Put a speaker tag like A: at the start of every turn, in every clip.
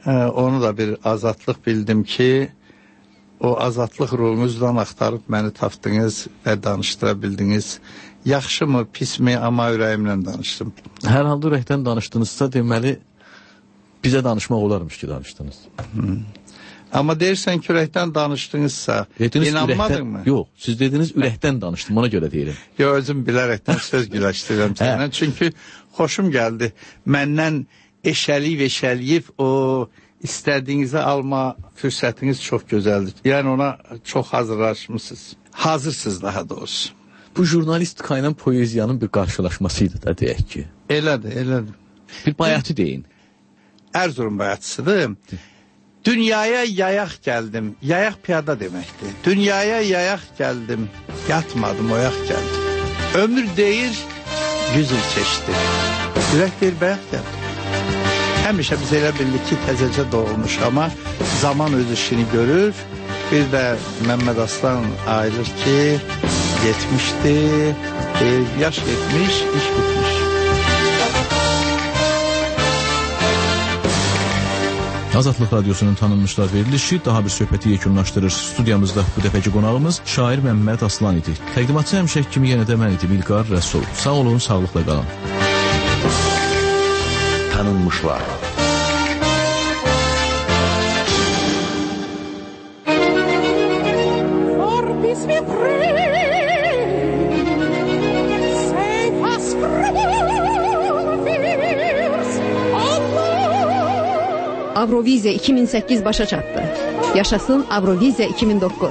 A: Onu da bir azadlıq bildim ki, o azadlıq ruhunuzdan axtarıb məni tapdınız və danışdıra bildiniz. Yaxşı mı, pis mi, amma ürəyimlə danışdım.
B: Hər halda ürəkdən danışdınızsa, deməli, bizə danışmaq olarmış ki, danışdınız.
A: Amma deyirsən ki, ürəkdən danışdınızsa, inanmadın mı?
B: Yox, siz dediniz, ürəkdən danışdım, ona görə deyirəm.
A: Yox, özüm bilərəkdən söz güləşdirirəm sənə. Çünki xoşum gəldi. Məndən eşəliyib o istədiyinizi alma fürsətiniz çox gözəldir. Yəni ona çox hazırlaşmışsınız. Hazırsınız daha doğrusu.
B: Bu jurnalistika ilə poeziyanın bir qarşılaşmasıydı da, deyək ki.
A: Elədir.
B: Bir bayatı deyin.
A: Erzurum bayatısıdır. Dünyaya yayaq gəldim. Yayaq piyada deməkdir. Dünyaya yayaq gəldim. Yatmadım, oyaq gəldim. Ömür deyir, 100 il keçdi. Ürək deyir, bayaq gəldim. Həmişə biz elə bildik ki, təzəcə doğulmuş, amma zaman öz işini görür. Bir də Məmməd Aslan ayılır ki, 70'di, yaş 70, iş bitmiş.
B: Azadlıq Radyosunun tanınmışlar verilişi daha bir söhbəti yekunlaşdırır. Studiyamızda bu dəfəki qonağımız şair Məmməd Aslan idi. Təqdimatçı həmişək kimi yenə də mən idim, İlqar Rəsul. Sağ olun, sağlıqla qalın.
C: Tanınmışlar.
D: Avroviziya 2008 başa çatdı. Yaşasın Avroviziya 2009.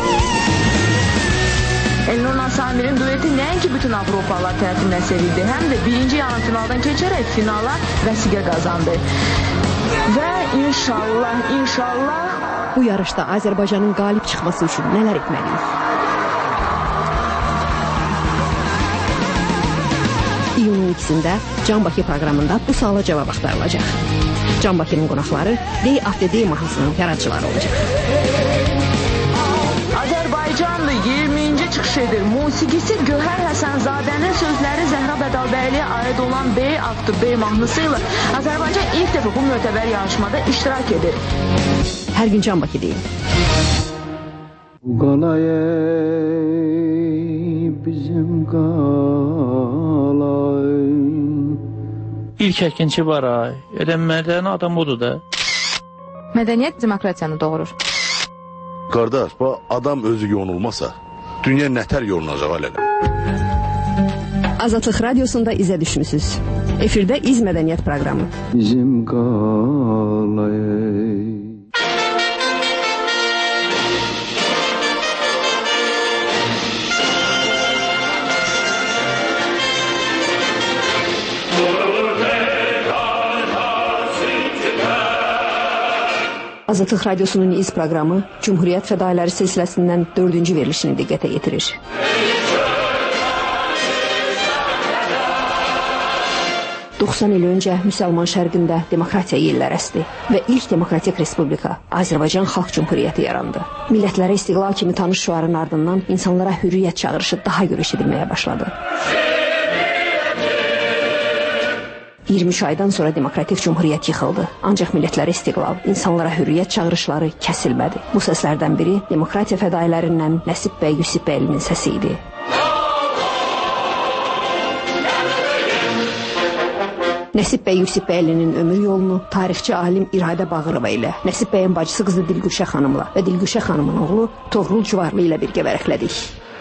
E: Elnur Nasamir'in dueti nəinki bütün Avropalılar tərəfindən sevildi, həm də birinci yarı finaldan keçərək finala vəsiqə qazandı. Və inşallah
D: bu yarışda Azərbaycanın qalib çıxması üçün nələr etməliyik? İyunun 2-sində Can Bakı proqramında bu suala cavab axtarılacaq. Can Bakı'nın qonaqları Day After Day mahnısının yaradıcıları olacaq.
E: Azərbaycanlı 20-ci çıxış edir. Musiqisi Gövhər Həsənzadənin sözləri Zəhra Bədalbəyliyə aid olan Day After Day mahnısı ilə Azərbaycan ilk dəfə bu mötəbər yarışmada iştirak edir.
D: Hər gün Can Bakı deyin.
F: Qalayey bizim qalay.
G: İlk əkinçi var ay. Elə mədəni adam odur da.
H: Mədəniyyət demokratiyanı doğurur.
C: Qardaş, bu adam özü yonulmasa, dünya nətər yolunacaq alələ?
D: Azadlıq Radyosunda izə düşmüsünüz. Efirdə İz Mədəniyyət proqramı.
F: Bizim qalayey.
D: Azadlıq Radyosunun İz proqramı Cumhuriyyət Fədailəri silsiləsindən 4-cü verilişini diqqətə yetirir. ...90 il öncə Müsəlman şərqində demokratiya yellər əsdi və ilk demokratik respublika Azərbaycan Xalq Cumhuriyyəti yarandı. Millətlərə istiqlal kimi tanış şüarın ardından insanlara hürriyyət çağırışı daha görüş edilməyə başladı. 23 aydan sonra demokratik cumhuriyyət yıxıldı. Ancaq millətlərə istiqlal, insanlara hürriyyət çağırışları kəsilmədi. Bu səslərdən biri demokratiya fədailərindən Nəsib bəy Yusifbəylinin səsi idi. Nəsib bəy Yusifbəylinin ömür yolunu tarixçi alim İradə Bağırova ilə, Nəsib bəyin bacısı qızı Dilgüşə xanımla və Dilgüşə xanımın oğlu Toğrul Cuvarlı ilə birgə vərəqlədik.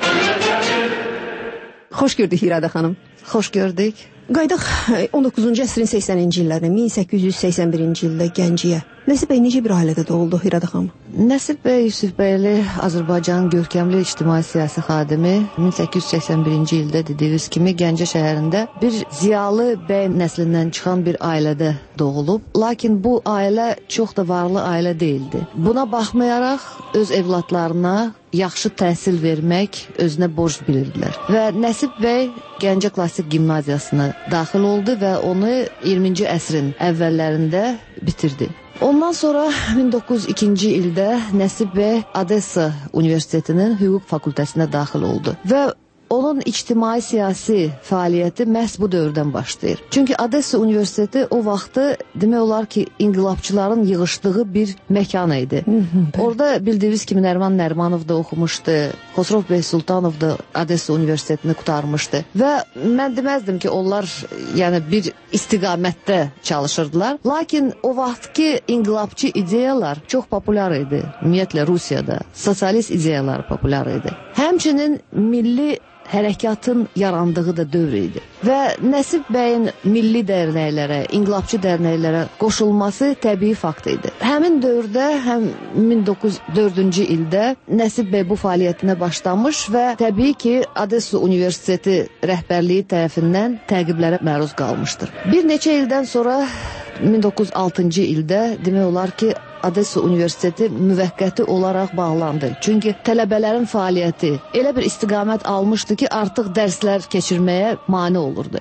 D: Xoş gördük İradə xanım.
H: Xoş gördük.
D: Qaydaq 19-cu əsrin 80-ci illərində 1881-ci ildə Gəncəyə. Nəsib bəy necə bir ailədə doğuldu İradə xanım?
H: Nəsib bəy Yusifbəyli Azərbaycanın görkəmli ictimai siyasi xadimi 1881-ci ildə dediyiniz kimi Gəncə şəhərində bir ziyalı bəy nəslindən çıxan bir ailədə doğulub. Lakin bu ailə çox da varlı ailə değildi. Buna baxmayaraq öz evlatlarına yaxşı təhsil vermək özünə borc bilirdilər. Və Nəsib bəy Gəncə Klassik Gimnaziyasına daxil oldu və onu 20-ci əsrin əvvəllərində bitirdi. Ondan sonra 1902-ci ildə Nəsib bəy Odessa Universitetinin hüquq fakültəsinə daxil oldu və onun ictimai siyasi fəaliyyəti məhz bu dövrdən başlayır. Çünki Odessa Universiteti o vaxtı demək olar ki, inqilabçıların yığışdığı bir məkan idi. Orada bildiyiniz kimi Nəriman Nərimanov da oxumuşdu, Xosrov Bəy Sultanov da Odessa Universitetini qurtarmışdı və mən deməzdim ki, onlar yəni bir istiqamətdə çalışırdılar. Lakin o vaxtki inqilabçı ideyalar çox populyar idi. Ümumiyyətlə Rusiyada sosialist ideyalar populyar idi. Həmçinin milli hərəkatın yarandığı da dövr idi. Və Nəsib bəyin milli dərnəklərə, inqilabçı dərnəklərə qoşulması təbii fakt idi. Həmin dövrdə, həm 1904-cü ildə Nəsib bəy bu fəaliyyətinə başlamış və təbii ki, Odessa Universiteti rəhbərliyi tərəfindən təqiblərə məruz qalmışdır. Bir neçə ildən sonra 1906-cı ildə demək olar ki, Odessa Universiteti müvəqqəti olaraq bağlandı. Çünki tələbələrin fəaliyyəti elə bir istiqamət almışdı ki, artıq dərslər keçirməyə mane olurdu.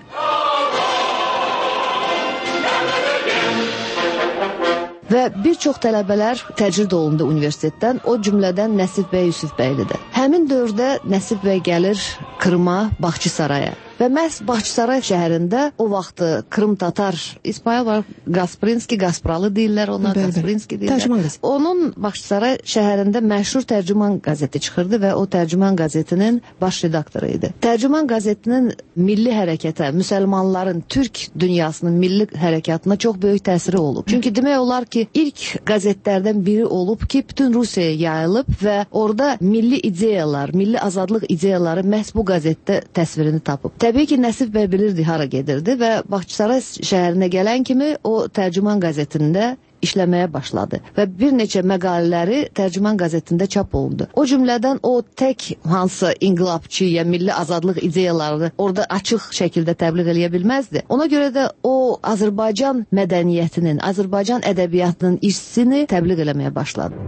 H: Və bir çox tələbələr təcrid olundu universitetdən, o cümlədən Nəsib bəy Yusuf bəyli də. Həmin dövrdə Nəsib bəy gəlir Krıma, Baxçısaraya. Və məhz Baxçısaray şəhərində o vaxtı Krım Tatar İsmail var, Gasprinski, Gaspralı deyirlər ona, Gasprinski deyirlər. Onun Baxçısaray şəhərində məşhur Tərcüman qəzeti çıxırdı və o Tərcüman qəzetinin baş redaktoru idi. Tərcüman qəzetinin milli hərəkətə, müsəlmanların, Türk dünyasının milli hərəkatına çox böyük təsiri olub. Çünki demək olar ki, ilk qəzetlərdən biri olub ki, bütün Rusiyaya yayılıb və orada milli ideyalar, milli azadlıq ideyaları məhz bu qəzetdə təsvirini tapıb. Təbii ki, Nəsib bəy bilirdi hara gedirdi və Baxçısaray şəhərinə gələn kimi o Tərcüman qəzetində işləməyə başladı və bir neçə məqalələri Tərcüman qəzetində çap olundu. O cümlədən o tək hansı inqilabçı ya milli azadlıq ideyalarını orada açıq şəkildə təbliğ eləyə bilməzdi. Ona görə də o Azərbaycan mədəniyyətinin, Azərbaycan ədəbiyyatının işçisini təbliğ eləməyə başladı.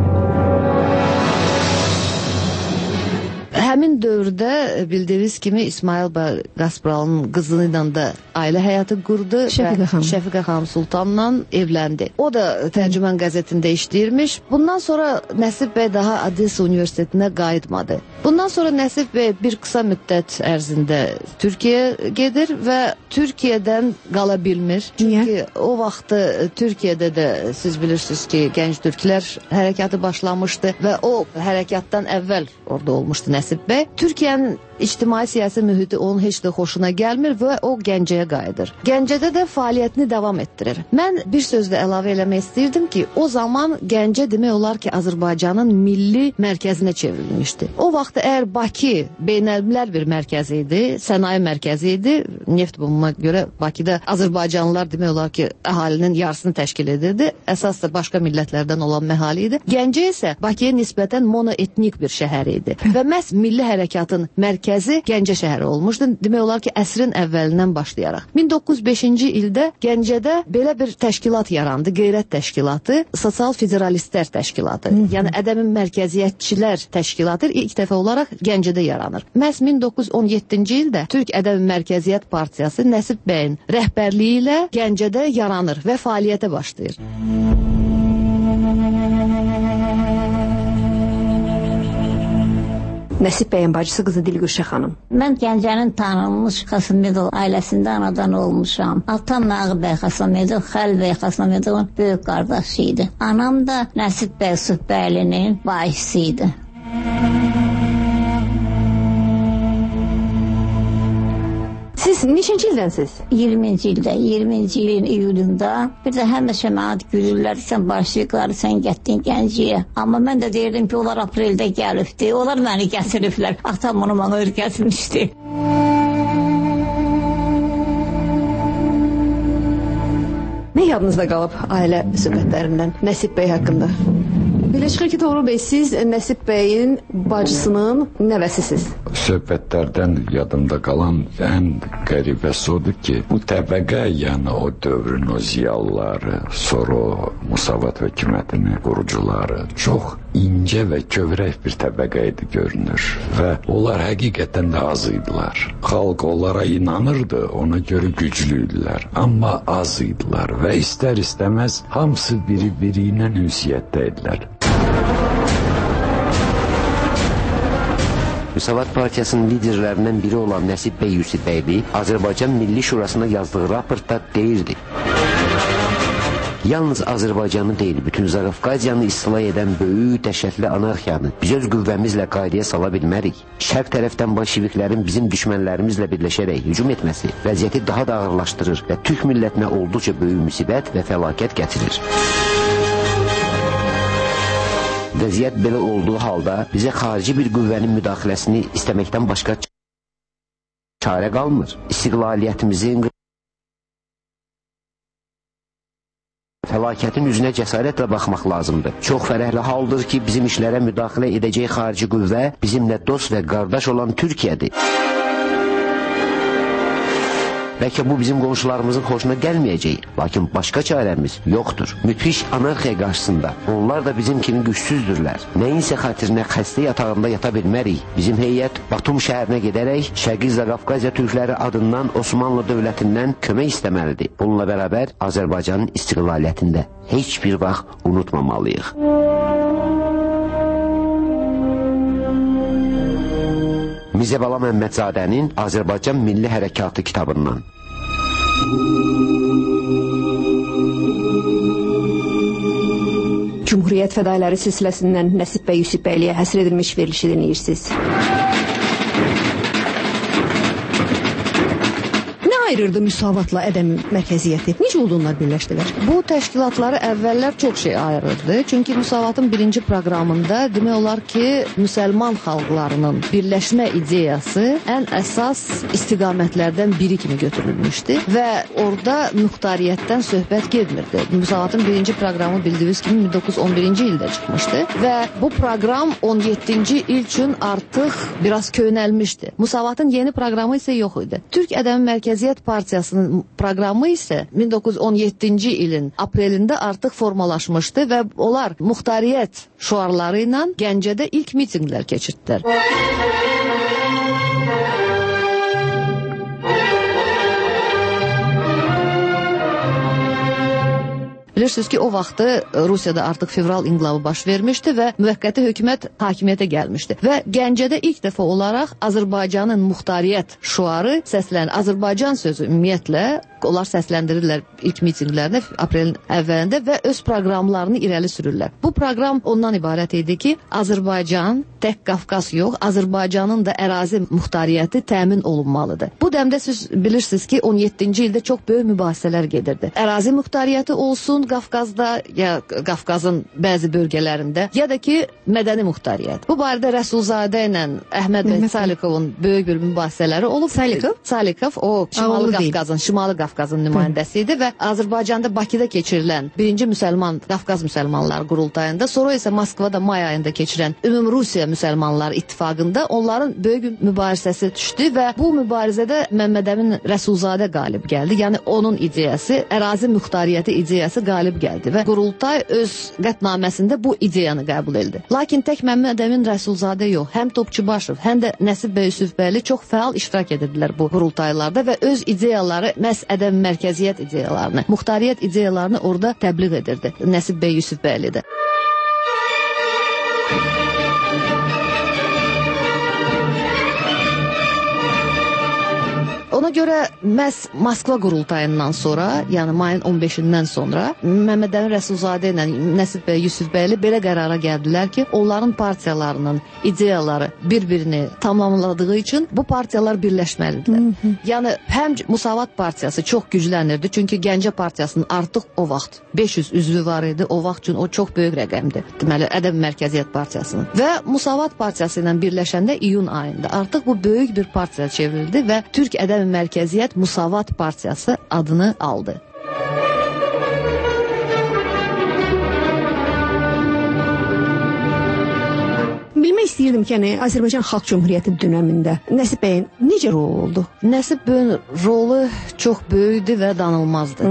H: Həmin dövrdə bildiyiniz kimi İsmail bəy Gaspralının qızı ilə də ailə həyatı qurdu. Şəfiqə xanım Sultanla evləndi. O da Tərcüman qəzetində işləyirmiş. Bundan sonra Nəsib bəy daha Odessa Universitetinə qayıtmadı. Bundan sonra Nəsib bəy bir qısa müddət ərzində Türkiyəyə gedir və Türkiyədən qala bilmir. Çünki o vaxtı Türkiyədə də siz bilirsiniz ki, gənc türklər hərəkatı başlamışdı və o hərəkatdan əvvəl orada olmuşdu Nəsib bəy. Türkiyənin ictimai siyasi mühiti onun heç də xoşuna gəlmir və o Gəncəyə qayıdır. Gəncədə də fəaliyyətini davam etdirir. Mən bir sözlə əlavə eləmək istəyirdim ki, o zaman Gəncə demək olar ki, Azərbaycanın milli mərkəzinə çevrilmişdi. O vaxt əgər Bakı beynəlmiləl bir mərkəz idi, sənaye mərkəzi idi, neft bulunma görə Bakıda Azərbaycanlılar demək olar ki, əhalinin yarısını təşkil edirdi. Əsas da başqa millətlərdən olan əhali idi. Gəncə isə Bakıya nisbətən monoetnik bir şəhər idi və məhz milli hərəkatın mərkəzi Gəncə şəhəri olmuşdu. Demək olar ki, əsrin əvvəlindən başlayaraq. 1905-ci ildə Gəncədə belə bir təşkilat yarandı, Qeyrət Təşkilatı, Sosial Federalistlər Təşkilatı. Yəni ədəbi mərkəziyyətçilər təşkilatı ilk dəfə olaraq Gəncədə yaranır. Məhz 1917-ci ildə Türk Ədəbi Mərkəziyyət Partiyası Nəsib bəyin rəhbərliyi ilə Gəncədə yaranır və fəaliyyətə başlayır.
D: Nəsib bəyin bacısı qızı Dilgüşə xanım.
I: Mən Gəncənin tanınmış Xasımedov ailəsində anadan olmuşam. Atam Nağı bəy Xasımedov, Xəl bəy Xasımedovun böyük qardaşı idi. Anam da Nəsib bəy Yusuf bəylinin vahisi idi.
D: Siz neçənci ildənsiz?
I: 20-ci ildə, 20-ci ilin iyulunda bir də həmişə mənə gülürlər, sən başlayıqları, sən getdin Gəncəyə. Amma mən də deyirdim ki, onlar apreldə gəlibdi, onlar məni gətiriblər. Atam onu mənə öyrətmişdi.
D: Nə yadınızda qalıb ailə söhbətlərindən Nəsib bəy haqqında? Belə çıxır ki, Toğrul bəy, siz Nəsib bəyin bacısının nəvəsisiz.
J: Söhbətlərdən yadımda qalan ən qəribəsi odur ki, bu təbəqə, yəni o dövrün o ziyalıları, sonra o Musavat hökumətinin qurucuları çox incə və kövrək bir təbəqə idi görünür və onlar həqiqətən də az idilər. Xalq onlara inanırdı, ona görə güclü idilər, amma az idilər və istər-istəməz hamısı biri-biri ilə ünsiyyətdə idilər.
K: Müsavat Partiyasının liderlərindən biri olan Nəsib bəy Yusifbəyli Azərbaycan Milli Şurasına yazdığı raportda deyirdi: yalnız Azərbaycanı deyil, bütün Zaqafqaziyanı istila edən böyük, dəhşətli anarxiyanı biz öz qüvvəmizlə qaydaya sala bilmərik. Şərq tərəfdən bolşeviklərin bizim düşmənlərimizlə birləşərək hücum etməsi vəziyyəti daha da ağırlaşdırır və Türk millətinə olduqca böyük müsibət və fəlakət gətirir. Vəziyyət belə olduğu halda bizə xarici bir qüvvənin müdaxiləsini istəməkdən başqa çarə qalmır. İstiqlaliyyətimizin fəlakətin üzünə cəsarətlə baxmaq lazımdır. Çox fərəhli haldır ki, bizim işlərə müdaxilə edəcək xarici qüvvə bizimlə dost və qardaş olan Türkiyədir. Bəlkə bu bizim qonşularımızın xoşuna gəlməyəcək, lakin başqa çarəmiz yoxdur. Müthiş anarxiya qarşısında onlar da bizim kimi gücsüzdürlər. Nəyinsə xatirinə xəstə yatağında yata bilmərik. Bizim heyət Batum şəhərinə gedərək Şərqi Zaqafqaziya türkləri adından Osmanlı dövlətindən kömək istəməlidir. Bununla bərabər Azərbaycanın istiqlaliyyətində heç bir vaxt unutmamalıyıq. Mirzə Bala Məmmədzadənin Azərbaycan Milli Hərəkatı kitabından.
D: Cumhuriyyət fədailəri silsiləsindən Nəsib bəy Yusifbəyliyə həsr edilmiş verilişi dinləyirsiniz. Ayırırdı müsavatla ədəm mərkəziyyəti. Necə oldu onlar birləşdilər?
H: Bu təşkilatları əvvəllər çox şey ayırırdı. Çünki müsavatın birinci proqramında demək olar ki, müsəlman xalqlarının birləşmə ideyası ən əsas istiqamətlərdən biri kimi götürülmüşdü və orada muxtariyyətdən söhbət getmirdi. Müsavatın birinci proqramı bildiyiniz kimi 1911-ci ildə çıxmışdı və bu proqram 17-ci il üçün artıq biraz köhnəlmişdi. Müsavatın yeni proqramı isə yox idi. Türk Ədəmi Mərkəziyyət Partiyasının proqramı isə 1917-ci ilin aprelində artıq formalaşmışdı və onlar muxtariyyət şüarları ilə Gəncədə ilk mitinqlər keçirdilər. Bilirsiniz ki, o vaxtı Rusiyada artıq fevral inqilabı baş vermişdi və müvəqqəti hökumət hakimiyyətə gəlmişdi. Və Gəncədə ilk dəfə olaraq Azərbaycanın muxtariyyət şüarı səslənir. Azərbaycan sözü ümumiyyətlə onlar səsləndirirlər ilk mitinqlərində aprelin əvvəlində və öz proqramlarını irəli sürürlər. Bu proqram ondan ibarət idi ki, Azərbaycan, tək Qafqaz yox, Azərbaycanın da ərazi muxtariyyəti təmin olunmalıdır. Bu dəmdə siz bilirsiniz ki, 17-ci ildə çox böyük mübahisələr gedirdi. Ərazi muxtariyyəti olsun Qafqazda, ya Qafqazın bəzi bölgələrində, ya da ki, mədəni muxtariyyət. Bu barədə Rəsulzadə ilə Əhməd bəy Salikovun böyük bir mübahisələri olub. Salikov, o Şimali Qafqazın nümayəndəsi idi və Azərbaycanda Bakıda keçirilən birinci Qafqaz müsəlmanlar qurultayında, sonra isə Moskvada may ayında keçirən Ümumrusiya müsəlmanlar ittifaqında onların böyük mübarizəsi düşdü və bu mübarizədə Məmməd Əmin Rəsulzadə qalib gəldi. Yəni onun ideyası, ərazi muxtariyyəti ideyası qalib gəldi və qurultay öz qətnaməsində bu ideyanı qəbul etdi. Lakin tək Məmməd Əmin Rəsulzadə yox, həm Topçubaşov, həm də Nəsib bəy Yusifbəyli çox fəal iştirak edirdilər bu qurultaylarda və öz ideyaları, məhz ədəm mərkəziyyət ideyalarını, muxtariyyət ideyalarını orada təbliğ edirdi Nəsib bəy Yusifbəyli də. Ona görə məhz Moskva qurultayından sonra, yəni mayın 15-dən sonra Məmməd Əmin Rəsulzadə ilə Nəsib bəy Yusifbəyli belə qərara gəldilər ki, onların partiyalarının ideyaları bir-birini tamamladığı üçün bu partiyalar birləşməlidirlər. Yəni həm Müsavat partiyası çox güclənirdi, çünki Gəncə partiyasının artıq o vaxt 500 üzvü var idi, o vaxt üçün o çox böyük rəqəmdir. Deməli, Ədəb Mərkəziyyət partiyasının. Və Müsavat partiyası ilə birləşəndə iyun ayında artıq bu böyük bir partiya çevrildi və Türk Ədəb Mərkəziyyət Müsavat partiyası adını aldı.
D: Bilmək istəyirdim ki, Azərbaycan Xalq Cümhuriyyəti dönəmində Nəsib bəyin necə rolu oldu?
H: Nəsib bəyin rolu çox böyükdür və danılmazdır.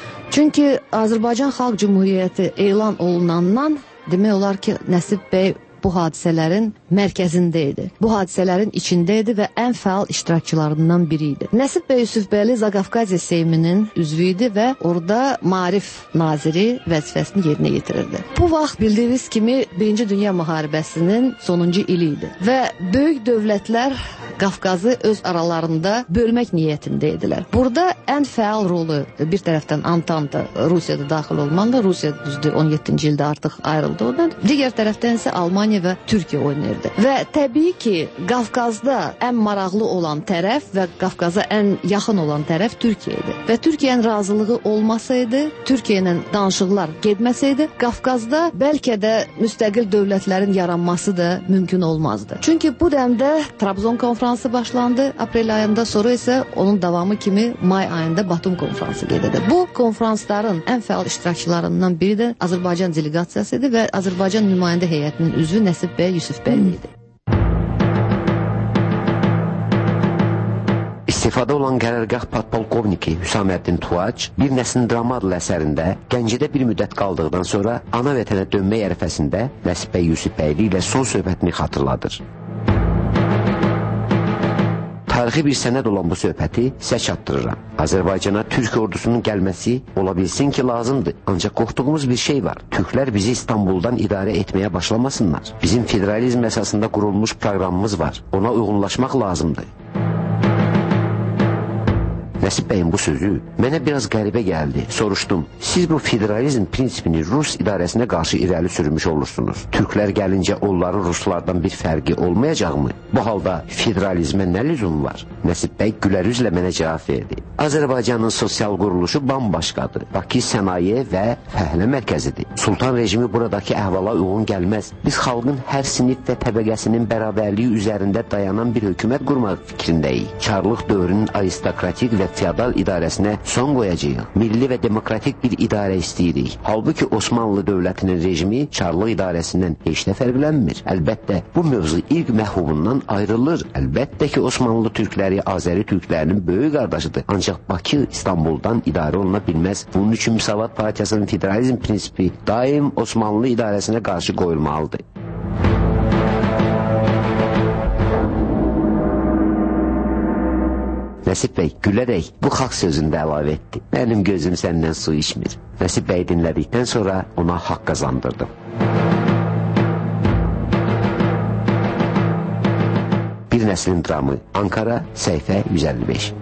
H: Çünki Azərbaycan Xalq Cümhuriyyəti elan olunandan demək olar ki, Nəsib bəy bu hadisələrin mərkəzində idi. Bu hadisələrin içində idi və ən fəal iştirakçılarından biri idi. Nəsib bəy Yusufbəyli Zaqafqaziya Seyminin üzvü idi və orada Maarif naziri vəzifəsini yerinə yetirirdi. Bu vaxt bildiyiniz kimi 1-ci Dünya müharibəsinin sonuncu ili idi və böyük dövlətlər Qafqazı öz aralarında bölmək niyyətində idilər. Burada ən fəal rolu bir tərəfdən Antanta, Rusiyada daxil olmaqla, Rusiya düzdür 17-ci ildə artıq ayrıldı ondan. Digər tərəfdən isə Almaniya və Türkiyə oynayırdı. Və təbii ki, Qafqazda ən maraqlı olan tərəf və Qafqaza ən yaxın olan tərəf Türkiyə idi. Və Türkiyənin razılığı olmasaydı, Türkiyə ilə danışıqlar getməsəydi, Qafqazda bəlkə də müstəqil dövlətlərin yaranması da mümkün olmazdı. Çünki bu dəmdə Trabzon konfransı başlandı aprel ayında, sonra isə onun davamı kimi may ayında Batum konfransı gedirdi. Bu konfransların ən fəal iştirakçılarından biri də Azərbaycan delegasiyası idi və Azərbaycan nümayəndə heyətinin üzvü Nəsib bəy Yusufbəyli idi.
K: İstifada olan qərargah podpolkovniki Hüsaməddin Tuac Bir Nəslin Drama adlı əsərində Gəncədə bir müddət qaldıqdan sonra ana vətənə dönmək ərəfəsində Nəsib bəy Yusufbəyli ilə son söhbətini xatırladır. Tarixi bir sənəd olan bu söhbəti sizə çatdırıram. Azərbaycana Türk ordusunun gəlməsi ola bilsin ki lazımdır. Ancaq qorxduğumuz bir şey var. Türklər bizi İstanbuldan idarə etməyə başlamasınlar. Bizim federalizm əsasında qurulmuş proqramımız var. Ona uyğunlaşmaq lazımdır. Nəsib bəyin bu sözü mənə biraz qəribə gəldi. Soruşdum, siz bu federalizm prinsipini Rus idarəsinə qarşı irəli sürmüş olursunuz. Türklər gəlincə onların Ruslardan bir fərqi olmayacaqmı? Bu halda federalizmə nə lüzum var? Nəsib bəy gülərüzlə mənə cavab verdi. Azərbaycanın sosial quruluşu bambaşqadır. Bakı sənaye və fəhlə mərkəzidir. Sultan rejimi buradakı əhvala uyğun gəlməz. Biz xalqın hər sinif və təbəqəsinin bərabərliyi üzərində dayanan bir hökumət qurmaq fikrindəyik. Çarlıq dövrünün aristokratik və feodal idarəsinə son qoyacağıq. Milli və demokratik bir idarə istəyirik. Halbuki Osmanlı dövlətinin rejimi Çarlıq idarəsindən heç də fərqlənmir. Əlbəttə, bu mövzu ilk məhbubundan ayrılır. Əlbəttə ki, Osmanlı türkləri Azəri türklərinin böyük qardaşıdır. Ancaq Bakı İstanbuldan idarə oluna bilməz. Bunun üçün Müsavat Partiyasının federalizm prinsipi daim Osmanlı idarəsinə qarşı qoyulmalıdır. Nəsib bəy gülərək bu xalq sözündə əlavə etdi. Mənim gözüm səndən su içmir. Nəsib bəy dinlədikdən sonra ona haqq qazandırdım. Bir Nəslin Dramı, Ankara, səhifə 155.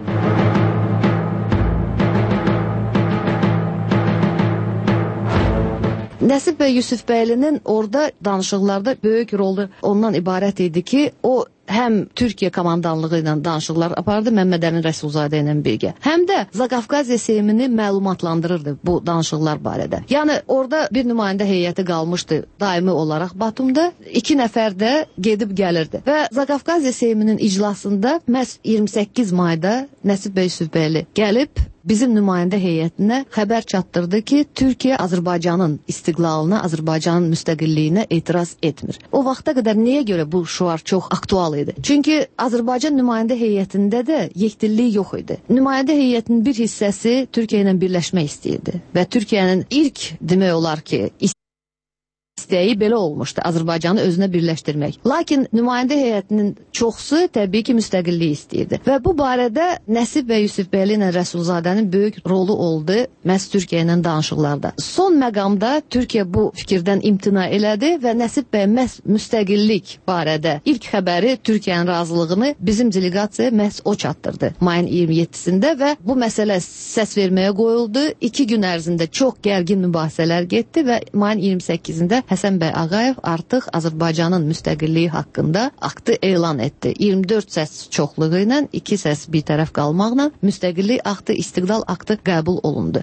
H: Nəsib bəy Yusufbəylinin orada danışıqlarda böyük rolu ondan ibarət idi ki, o həm Türkiyə komandanlığı ilə danışıqlar apardı Məmməd Əmin Rəsulzadə ilə birgə. Həm də Zaqafqaziya Seymini məlumatlandırırdı bu danışıqlar barədə. Yəni orada bir nümayəndə heyəti qalmışdı daimi olaraq Batumda. 2 nəfər də gedib gəlirdi. Və Zaqafqaziya Seyminin iclasında məhz 28 mayda Nəsib bəy Yusufbəyli gəlib bizim nümayəndə heyətinə xəbər çatdırdı ki, Türkiyə Azərbaycanın istiqlalına, Azərbaycanın müstəqilliyinə etiraz etmir. O vaxta qədər niyə görə bu şüar çox aktual idi? Çünki Azərbaycan nümayəndə heyətində də yekdillik yox idi. Nümayəndə heyətinin bir hissəsi Türkiyə ilə birləşmək istəyirdi və Türkiyənin ilk demək olar ki, istəyi belə olmuşdu, Azərbaycanı özünə birləşdirmək. Lakin nümayəndə heyətinin çoxsu təbii ki, müstəqillik istəyirdi. Və bu barədə Nəsib bəy Yusufbəyli ilə Rəsulzadənin böyük rolu oldu məhz Türkiyə ilə danışıqlarda. Son məqamda Türkiyə bu fikirdən imtina elədi və Nəsib bəy məhz müstəqillik barədə ilk xəbəri Türkiyənin razılığını bizim delegasiya məhz o çatdırdı mayın 27-sində və bu məsələ səs verməyə qoyuldu. 2 gün ərzində çox gərgin mübahisələr getdi və mayın 28-də Həsən bəy Ağayev artıq Azərbaycanın müstəqilliyi haqqında aktı elan etdi. 24 səs çoxluğu ilə 2 səs bir tərəf qalmaqla müstəqillik aktı, istiqlal aktı qəbul olundu.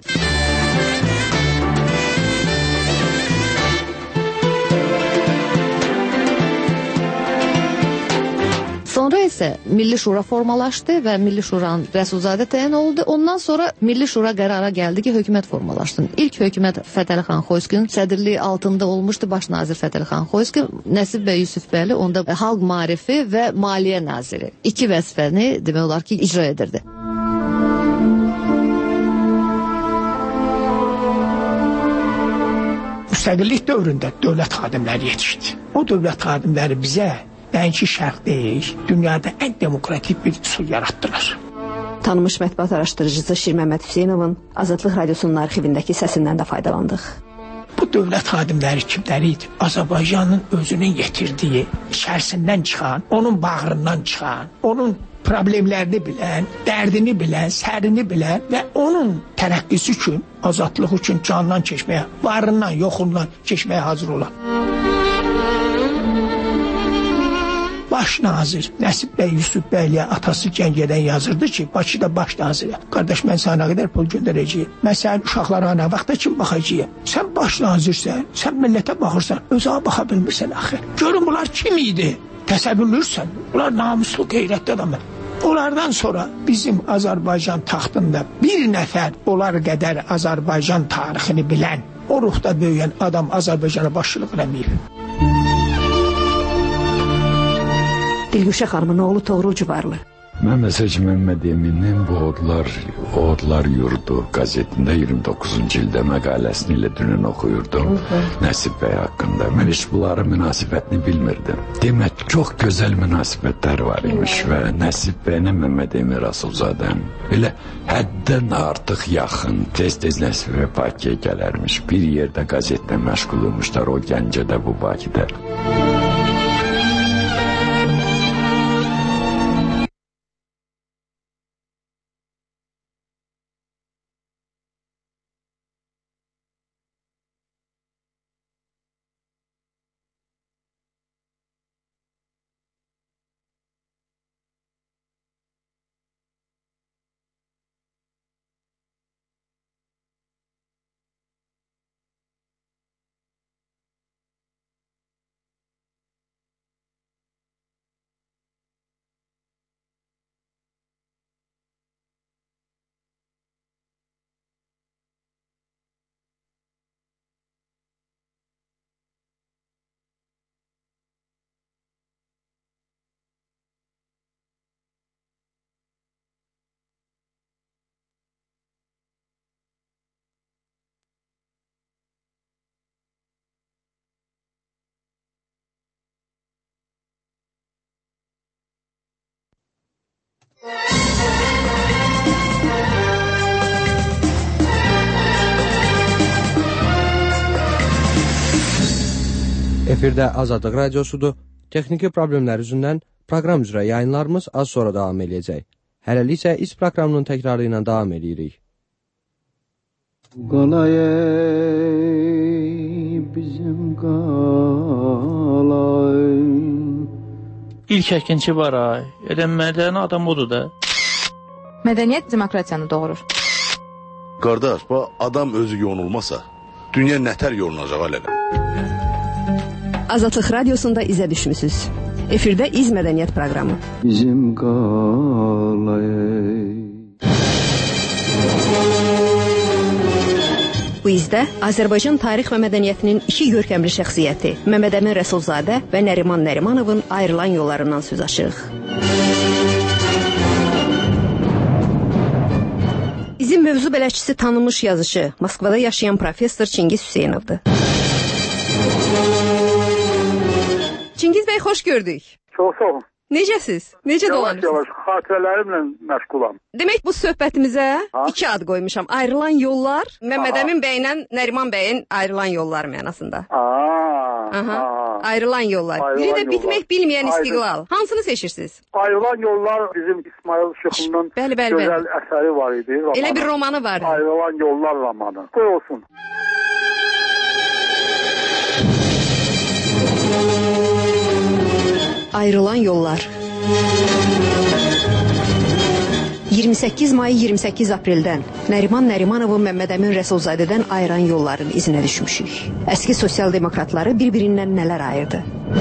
H: Sonra isə Milli Şura formalaşdı və Milli Şuranın Rəsulzadə təyin oldu. Ondan sonra Milli Şura qərara gəldi ki, hökumət formalaşsın. İlk hökumət Fətəli xan Xoyskinin sədrliyi altında olmuşdu baş nazir Fətəli xan Xoyskin. Nəsib bəy Yusufbəyli onda xalq maarifi və maliyyə naziri. 2 vəzifəni demək olar ki, icra edirdi.
L: müstəqillik dövründə dövlət xadimləri yetişdi. O dövlət xadimləri bizə nəinki şərq deyil, dünyada ən demokratik bir üsul yaratdılar.
D: Tanınmış mətbuat araşdırıcısı Şirməmməd Hüseynovun Azadlıq Radiosunun arxivindəki səsindən də faydalandıq.
L: Bu dövlət xadimləri kimləri idi? Azərbaycanın özünün yetirdiyi, içərisindən çıxan, onun bağrından çıxan, onun problemlərini bilən, dərdini bilən, sərini bilən və onun tərəqqisi üçün, azadlıq üçün candan keçməyə, varından, yoxundan keçməyə hazır olan. Baş nazir Nəsib bəy Yusuf bəyliyə atası Gəncədən yazırdı ki, Bakıda baş nazirə, qardaş mən sana nə qədər pul göndərəcəyim, mən sənin uşaqlara nə vaxta kim baxacağım, sən baş nazirsən, sən millətə baxırsan, özə baxa bilmirsən axı. Görün bunlar kim idi? Təsəvvürlürsən, bunlar namuslu, qeyrətli adamlar. Onlardan sonra bizim Azərbaycan taxtında bir nəfər onlar qədər Azərbaycan tarixini bilən, o ruhda böyüyən adam Azərbaycana başçılıq eləməyib.
D: Dilgüşə xanımın oğlu Toğrul Cubarlı.
J: Mən məsəl Məmməd Eminin bu Odlar Yurdu qəzetində 29-cu ildə məqaləsini ilə dünən oxuyurdum Nəsib bəy haqqında. Mən heç bunların münasibətini bilmirdim. Demək, çox gözəl münasibətlər var imiş və Nəsib bəylə Məmməd Emin Rasulzadən belə həddən artıq yaxın, tez-tez Nəsib və Bakıya gələrmiş. Bir yerdə qəzetlə məşğul olmuşlar, o Gəncədə, bu Bakıda.
M: Efirdə Azadlıq Radiosudur. Texniki problemlər üzündən proqram üzrə yayınlarımız az sonra davam edəcək. Hələlik isə iz proqramının təkrarı ilə davam edirik.
F: Qalay bizim qalay.
G: İlk əkinçi var ay. Mədəni adam odur da.
N: Mədəniyyət demokratiyanı doğurur.
C: Qardaş, adam özü yonulmasa, dünya nətər yolunacaq hələ?
D: Azadlıq Radiosunda izə düşmüsünüz. Efirdə İz Mədəniyyət proqramı.
F: Bizim qalay.
D: Bu izdə Azərbaycan tarix və mədəniyyətinin iki görkəmli şəxsiyyəti Məmməd Əmin Rəsulzadə və Nəriman Nərimanovun ayrılan yollarından söz açırıq. İzin mövzu bələdçisi tanınmış yazıcı, Moskvada yaşayan professor Çingiz Hüseynovdur. Çingiz bəy, xoş gördük.
O: Çox sağ olun.
D: Necəsiz? Necə dolanırsınız?
O: Yavaş-yavaş xatirələrimlə məşğulam.
D: Demək, bu söhbətimizə iki ad qoymuşam. Ayrılan yollar, Məmməd Əmin bəylə Nəriman bəyin ayrılan yollar mənasında. Ayrılan yollar. Biri də bitmək bilməyən istiqlal. Hansını seçirsiniz?
O: Ayrılan yollar bizim İsmail Şıxının gözəl əsəri var idi.
D: Elə bir romanı vardı.
O: Ayrılan yollar romanı. Qoy olsun.
D: Ayrılan yollar. 28 may 28 apreldən Nəriman Nərimanovun Məmməd Əmin Rəsulzadədən ayıran yolların izinə düşmüşük. Əski sosial demokratları bir-birindən nələr ayırdı?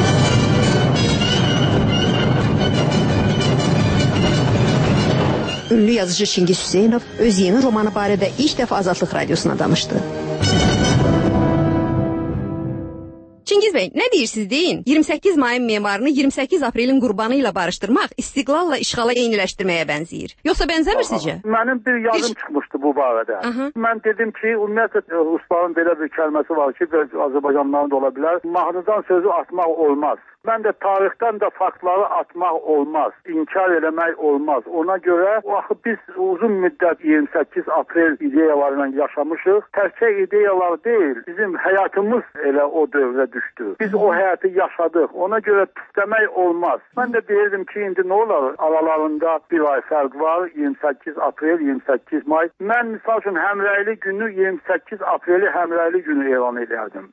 D: Ünlü yazıcı Çingiz Hüseynov öz yeni romanı barədə ilk dəfə Azadlıq Radiosuna danışdı.
P: Çingiz bəy, nə deyirsiniz deyin? 28 mayın memarını 28 aprelin qurbanı ilə barışdırmaq istiqlalla işğala eyniləşdirməyə bənzəyir. Yoxsa bənzəmir sizcə?
O: Mənim bir yazım çıxmışdı bu barədə. Mən dedim ki, ümumiyyətlə Rusların belə bir kəlməsi var ki, Azərbaycanlıların da ola bilər. Mahnıdan sözü atmaq olmaz. Mən də tarixdən də faktları atmaq olmaz, inkar eləmək olmaz. Ona görə axı biz uzun müddət 28 aprel ideyalarıyla yaşamışıq. Təkcə ideyalar deyil, bizim həyatımız elə o dövrə düşdü. Biz o həyatı yaşadıq. Ona görə pisləmək olmaz. Mən də deyirdim ki, indi nə olar? Aralarında bir ay fərq var. 28 aprel, 28 may. Mən misal üçün həmrəyli günü 28 apreli həmrəyli günü elan edərdim.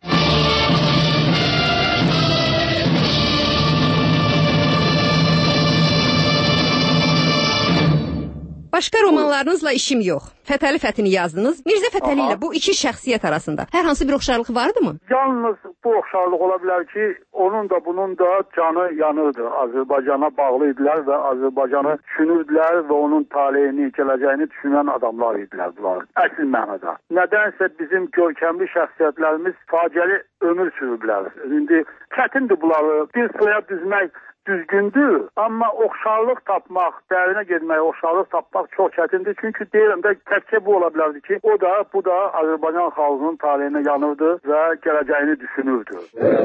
P: Başqa romanlarınızla işim yox. Fətəli Fətini yazdınız. Mirzə Fətəli ilə bu iki şəxsiyyət arasında hər hansı bir oxşarlıq vardımı?
O: Yalnız bu oxşarlıq ola bilər ki, onun da bunun da canı yanırdı. Azərbaycana bağlı idilər və Azərbaycanı düşünürdülər və onun taleyini, gələcəyini düşünən adamlar idilər bunlar. Əsl mənada. Nədənsə bizim görkəmli şəxsiyyətlərimiz faciəli ömür sürüblər. İndi çətindir bunları bir sıraya düzmək düzgündür, amma oxşarlıq tapmaq, dərinə getmək, oxşarlıq tapmaq çox çətindir. Çünki deyirəm də təkcə bu ola bilərdi ki, bu da Azərbaycan xalqının taleyinə yanırdı və gələcəyini düşünürdü.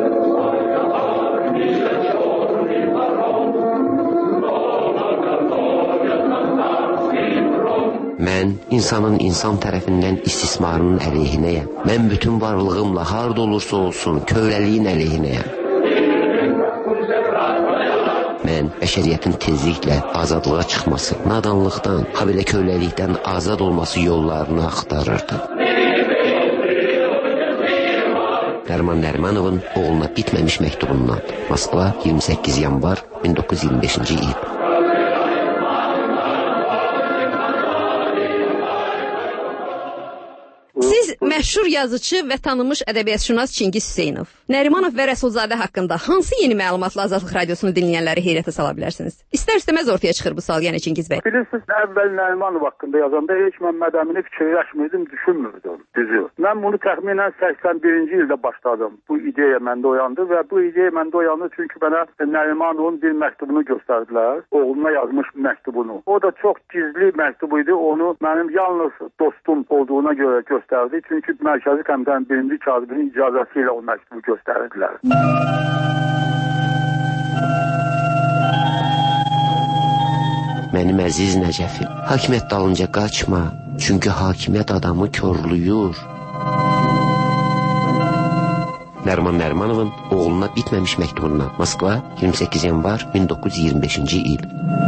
K: Mən insanın insan tərəfindən istismarının əleyhinəyəm. Mən bütün varlığımla harda olursa olsun kövrəliyin əleyhinəyəm. Mən bəşəriyyətin tezliklə azadlığa çıxması, nadanlıqdan, habelə köləlikdən azad olması yollarını axtarırdı. Nəriman Nərimanovun oğluna bitməmiş məktubundan. Moskva, 28 yanvar 1925-ci il.
P: Siz məşhur yazıcı və tanınmış ədəbiyyatşünas Çingiz Hüseynov, Nərimanov və Rəsulzadə haqqında hansı yeni məlumatla Azadlıq Radiosunu dinləyənləri heyrətə sala bilərsiniz? İstər-istəməz ortaya çıxır bu sual yenə Çingiz bəy.
O: Bilirsiniz, əvvəl Nərimanov haqqında yazanda heç mən Mədəmini fikirləşmirdim, düşünmürdüm, düzü. Mən bunu təxminən 81-ci ildə başladım. Bu ideya məndə oyandı və bu ideya məndə oyandı çünki mənə Nərimanovun bir məktubunu göstərdilər, oğluna yazmış məktubunu. O da çox gizli məktub idi, onu mənim yalnız dostum olduğuna görə göstərdi. Çünki Mərkəzi Komitənin birinci katibinin icazəsi ilə o məktubu göstərdilər.
K: Mənim əziz Nəcəfim, hakimiyyət dalınca qaçma, çünki hakimiyyət adamı körlüyür. Nəriman Nərimanovun oğluna bitməmiş məktubundan. Moskva, 28 yanvar 1925-ci il.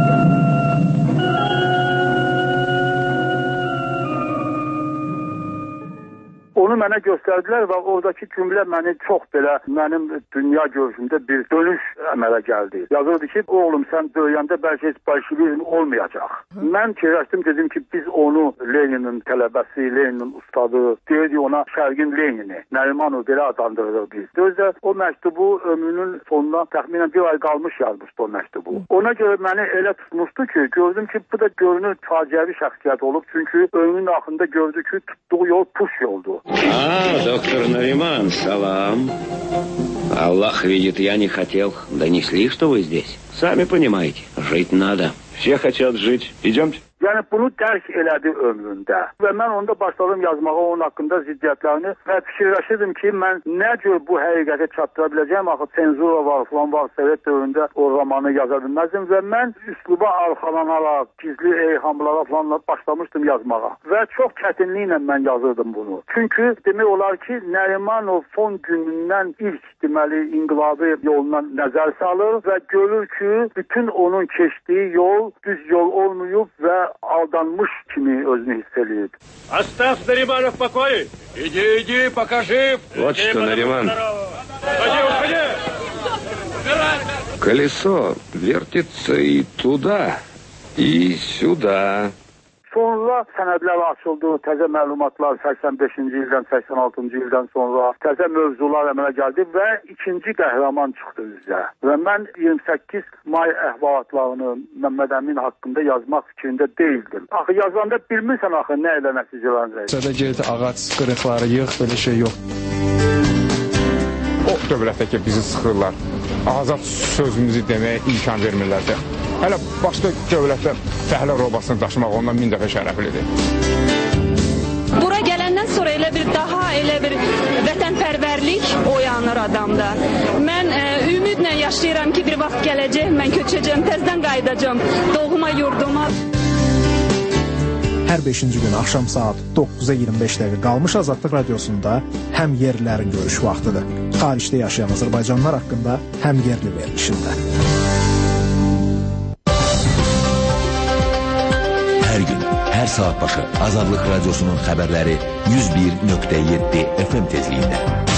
O: Onu mənə göstərdilər və oradakı cümlə məni çox belə mənim dünya görüşümdə bir dönüş əmələ gəldi. Yazırdı ki, oğlum sən böyüyəndə bəlkə heç bolşevizm olmayacaq. Mən fikirləşdim, dedim ki, biz onu Leninin tələbəsi, Leninin ustadı, deyirdik ona Şərqin Lenini, Nərimanov belə adlandırırıq biz. Özdə o məktubu ömrünün sonuna təxminən bir ay qalmış yazmışdı o məktubu. Ona görə məni elə tutmuşdu ki, gördüm ki, bu da görünür faciəvi şəxsiyyət olub. Çünki ömrünün axırında gördü ki, tutduğu yol push yoldu.
Q: Доктор Нариман, салам. Аллах видит, я не хотел. Донесли, что вы здесь. Сами понимаете, жить надо. Все хотят жить. Идемте.
O: Yəni bunu dərk elədi ömründə və mən onda başladım yazmağa onun haqqında ziddiyyətlərini və fikirləşirdim ki, mən nə cür bu həqiqətə çatdıra biləcəyim, axı senzura var, falan var, Sovet dövründə o romanı yaza bilməzdim və mən üsluba arxalanaraq, gizli eyhamlara falan başlamışdım yazmağa və çox çətinliklə mən yazırdım bunu. Çünki demək olar ki, Nərimanov son günündən ilk deməli inqilabi yoluna nəzər salır və görür ki, bütün onun keçdiyi yol düz yol olmayıb və aldanmış kimi özünü hiss eləyib.
R: Оставь Наримана в покое. Иди, покажи.
Q: Вот что, Нариман.
R: Уходи.
Q: Колесо вертится и туда, и сюда.
O: Sonra sənədlər açıldı, təzə məlumatlar 85-ci ildən, 86-cı ildən sonra təzə mövzular əmələ gəldi və ikinci qəhrəman çıxdı üzə. Və mən 28 may əhvalatlarını Məmməd Əmin haqqında yazmaq fikrində deyildim. Axı yazanda bilmirsən axı nə ilə nəticələnəcək.
S: Sədə get ağac qırıqları yığ, belə şey yox.
A: O
S: dövlətdə ki, bizi sıxırlar. Azad sözümüzü deməyə imkan vermirlər də. Hələ başqa dövlətdə fəhlə robasını daşımaq ondan 1000 dəfə şərəflidir.
T: Bura gələndən sonra elə bir vətənpərvərlik oyanır adamda. Mən ümidlə yaşayıram ki, bir vaxt gələcək, mən köçəcəm, təzdən qayıdacam doğma yurduma.
U: Hər 5-ci gün axşam saat 9-a 25 dəqiqə qalmış Azadlıq Radiosunda həm yerlilərin görüş vaxtıdır. Xaricdə yaşayan Azərbaycanlılar haqqında həm yerli verilişində.
V: Hər gün, hər saat başı Azadlıq Radiosunun xəbərləri 101.7 FM tezliyində.